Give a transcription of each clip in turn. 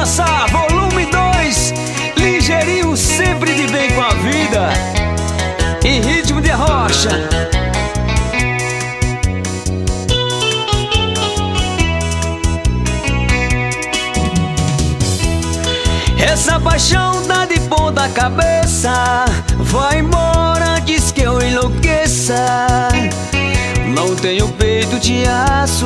Vingança, volume 2. Ligeirinho, sempre de bem com a vida. Em ritmo de rocha. Essa paixão dá de ponta cabeça. Vai embora antes que eu enlouqueça. Não tenho peito de aço.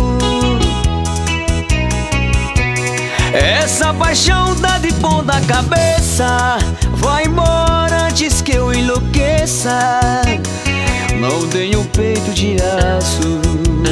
Essa paixão dá de ponta cabeça. Vai embora antes que eu enlouqueça. Não tenho peito de aço.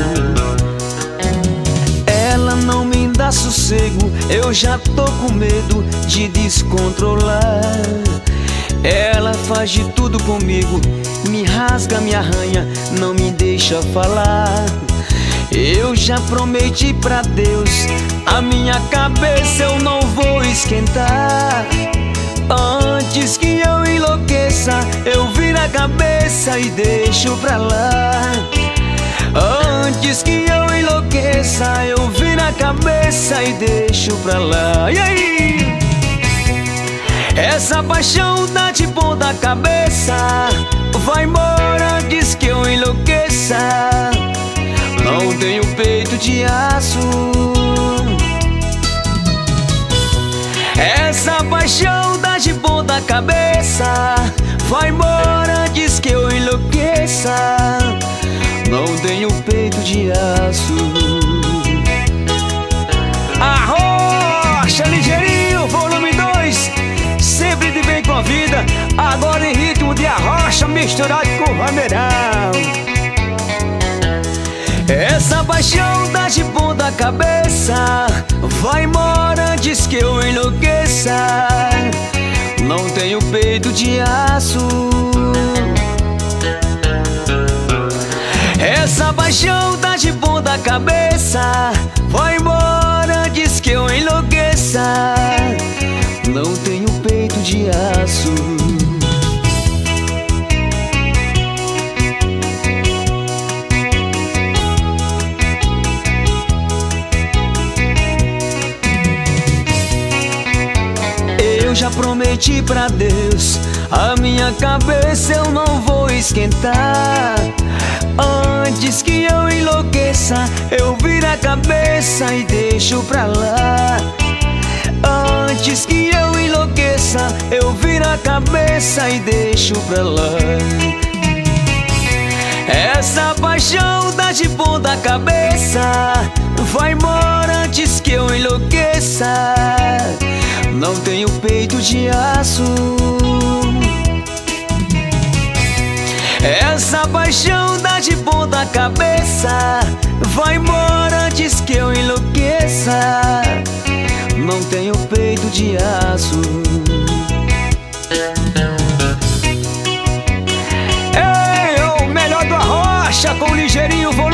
Ela não me dá sossego, eu já tô com medo de descontrolar. Ela faz de tudo comigo, me rasga, me arranha, não me deixa falar. Eu já prometi pra Deus, a minha cabeça eu não vou esquentar. Antes que eu enlouqueça, eu viro a cabeça e deixo pra lá. Antes que eu enlouqueça, eu viro a cabeça e deixo pra lá. E aí? Essa paixão dá de ponta cabeça. Vai embora antes que eu enlouqueça. Não tenho peito de aço. Essa paixão dá de ponta cabeça. Vai embora antes que eu enlouqueça. Não tenho peito de aço. Arrocha, Ligeirinho, volume 2. Sempre de bem com a vida. Agora em ritmo de arrocha misturado com vaneirão. Essa paixão dá de ponta cabeça. Vai embora antes que eu enlouqueça. Não tenho peito de aço. Essa paixão dá de ponta cabeça. Vai embora antes que eu enlouqueça. Não tenho peito de aço. Eu já prometi pra Deus, a minha cabeça eu não vou esquentar. Antes que eu enlouqueça, eu viro a cabeça e deixo pra lá. Antes que eu enlouqueça, eu viro a cabeça e deixo pra lá. Essa paixão dá de ponta cabeça. Vai embora antes que eu enlouqueça. Não tenho peito de aço. Essa paixão dá de ponta cabeça. Vai embora antes que eu enlouqueça. Não tenho peito de aço. Ei, o melhor do arrocha com Ligeirinho.